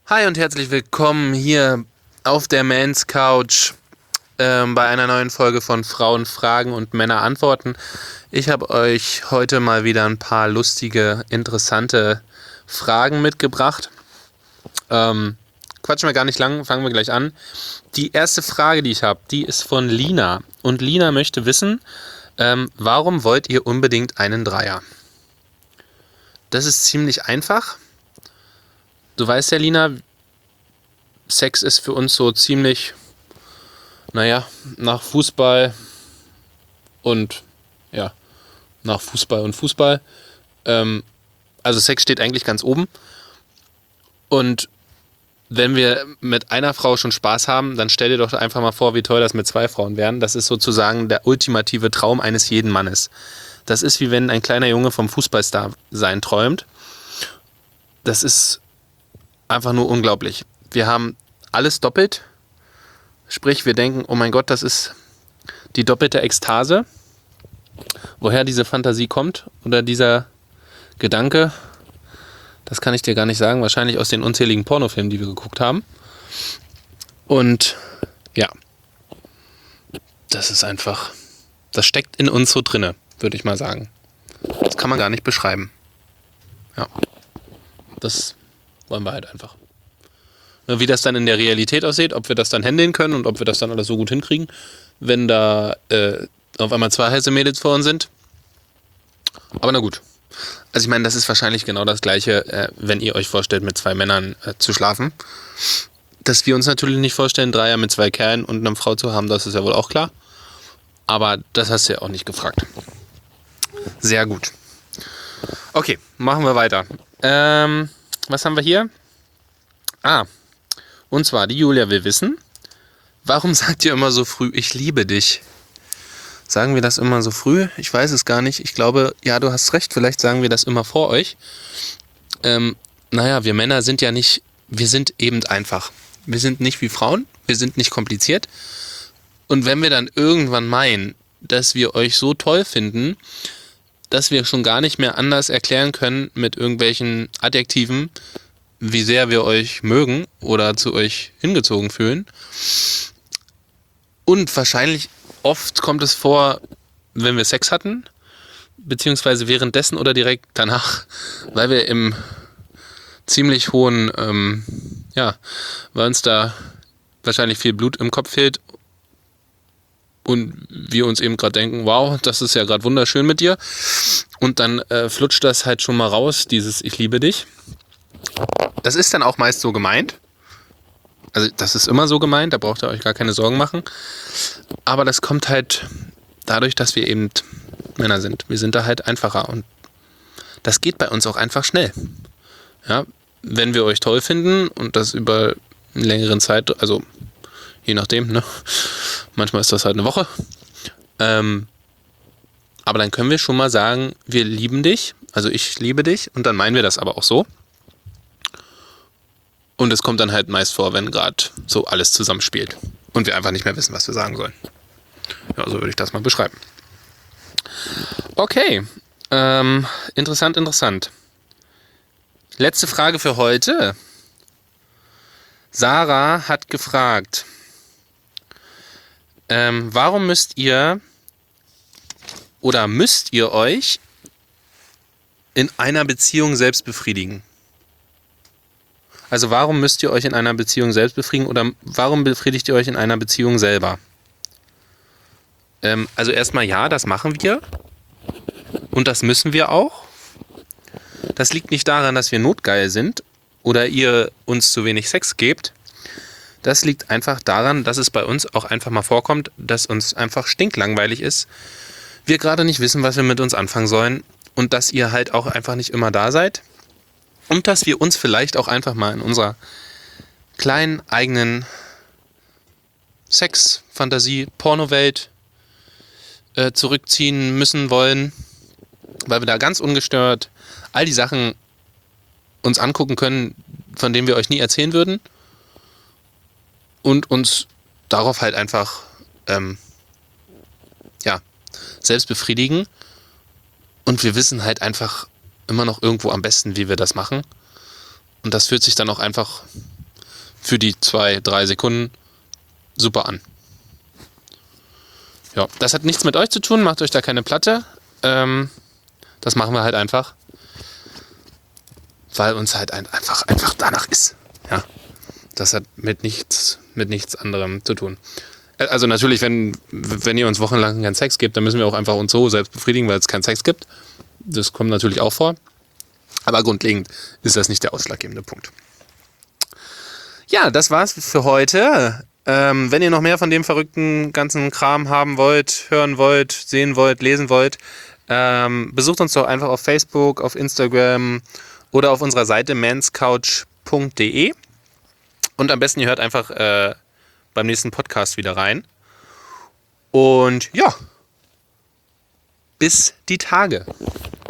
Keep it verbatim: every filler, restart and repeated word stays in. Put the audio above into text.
Hi und herzlich willkommen hier auf der Mans Couch ähm, bei einer neuen Folge von Frauen fragen und Männer antworten. Ich habe euch heute mal wieder ein paar lustige, interessante Fragen mitgebracht. Ähm, quatschen wir gar nicht lang, fangen wir gleich an. Die erste Frage, die ich habe, die ist von Lina. Und Lina möchte wissen, ähm, warum wollt ihr unbedingt einen Dreier? Das ist ziemlich einfach. Du weißt ja, Lina, Sex ist für uns so ziemlich, naja, nach Fußball und, ja, nach Fußball und Fußball. Ähm, also Sex steht eigentlich ganz oben. Und wenn wir mit einer Frau schon Spaß haben, dann stell dir doch einfach mal vor, wie toll das mit zwei Frauen wären. Das ist sozusagen der ultimative Traum eines jeden Mannes. Das ist wie wenn ein kleiner Junge vom Fußballstar sein träumt. Das ist einfach nur unglaublich. Wir haben alles doppelt. Sprich, wir denken, oh mein Gott, das ist die doppelte Ekstase. Woher diese Fantasie kommt oder dieser Gedanke, das kann ich dir gar nicht sagen. Wahrscheinlich aus den unzähligen Pornofilmen, die wir geguckt haben. Und ja, das ist einfach, das steckt in uns so drinne, würde ich mal sagen. Das kann man gar nicht beschreiben. Ja, das wollen wir halt einfach. Wie das dann in der Realität aussieht, ob wir das dann handeln können und ob wir das dann alles so gut hinkriegen, wenn da äh, auf einmal zwei heiße Mädels vor uns sind. Aber na gut. Also ich meine, das ist wahrscheinlich genau das Gleiche, äh, wenn ihr euch vorstellt, mit zwei Männern äh, zu schlafen. Dass wir uns natürlich nicht vorstellen, Dreier mit zwei Kerlen und einer Frau zu haben, das ist ja wohl auch klar. Aber das hast du ja auch nicht gefragt. Sehr gut. Okay, machen wir weiter. Ähm, was haben wir hier? Ah, und zwar, die Julia will wissen, warum sagt ihr immer so früh, ich liebe dich? Sagen wir das immer so früh? Ich weiß es gar nicht. Ich glaube, ja, du hast recht, vielleicht sagen wir das immer vor euch. Ähm, naja, wir Männer sind ja nicht, wir sind eben einfach. Wir sind nicht wie Frauen, wir sind nicht kompliziert. Und wenn wir dann irgendwann meinen, dass wir euch so toll finden, dass wir schon gar nicht mehr anders erklären können mit irgendwelchen Adjektiven, wie sehr wir euch mögen oder zu euch hingezogen fühlen. Und wahrscheinlich oft kommt es vor, wenn wir Sex hatten, beziehungsweise währenddessen oder direkt danach, weil wir im ziemlich hohen, ähm, ja, weil uns da wahrscheinlich viel Blut im Kopf fehlt und wir uns eben gerade denken, wow, das ist ja gerade wunderschön mit dir. Und dann äh, flutscht das halt schon mal raus, dieses Ich liebe dich. Das ist dann auch meist so gemeint. Also das ist immer so gemeint, da braucht ihr euch gar keine Sorgen machen. Aber das kommt halt dadurch, dass wir eben Männer sind. Wir sind da halt einfacher und das geht bei uns auch einfach schnell. Ja, wenn wir euch toll finden und das über einen längeren Zeit, also je nachdem, ne? Manchmal ist das halt eine Woche. Ähm, aber dann können wir schon mal sagen, wir lieben dich, also ich liebe dich und dann meinen wir das aber auch so. Und es kommt dann halt meist vor, wenn gerade so alles zusammenspielt und wir einfach nicht mehr wissen, was wir sagen sollen. Ja, so würde ich das mal beschreiben. Okay, ähm, interessant, interessant. Letzte Frage für heute. Sarah hat gefragt, ähm, warum müsst ihr oder müsst ihr euch in einer Beziehung selbst befriedigen? Also warum müsst ihr euch in einer Beziehung selbst befriedigen oder warum befriedigt ihr euch in einer Beziehung selber? Ähm, also erstmal ja, das machen wir und das müssen wir auch. Das liegt nicht daran, dass wir notgeil sind oder ihr uns zu wenig Sex gebt. Das liegt einfach daran, dass es bei uns auch einfach mal vorkommt, dass uns einfach stinklangweilig ist. Wir gerade nicht wissen, was wir mit uns anfangen sollen und dass ihr halt auch einfach nicht immer da seid. Und dass wir uns vielleicht auch einfach mal in unserer kleinen eigenen Sex-, Fantasie-, Pornowelt äh, zurückziehen müssen wollen, weil wir da ganz ungestört all die Sachen uns angucken können, von denen wir euch nie erzählen würden und uns darauf halt einfach ähm, ja, selbst befriedigen und wir wissen halt einfach immer noch irgendwo am besten, wie wir das machen. Und das fühlt sich dann auch einfach für die zwei, drei Sekunden super an. Ja, das hat nichts mit euch zu tun, macht euch da keine Platte. Ähm, das machen wir halt einfach, weil uns halt ein, einfach, einfach danach ist. Ja, das hat mit nichts, mit nichts anderem zu tun. Also natürlich, wenn, wenn ihr uns wochenlang keinen Sex gebt, dann müssen wir auch einfach uns so selbst befriedigen, weil es keinen Sex gibt. Das kommt natürlich auch vor. Aber grundlegend ist das nicht der ausschlaggebende Punkt. Ja, das war's für heute. Ähm, wenn ihr noch mehr von dem verrückten ganzen Kram haben wollt, hören wollt, sehen wollt, lesen wollt, ähm, besucht uns doch einfach auf Facebook, auf Instagram oder auf unserer Seite manscouch punkt de. Und am besten ihr hört einfach äh, beim nächsten Podcast wieder rein. Und ja, bis die Tage.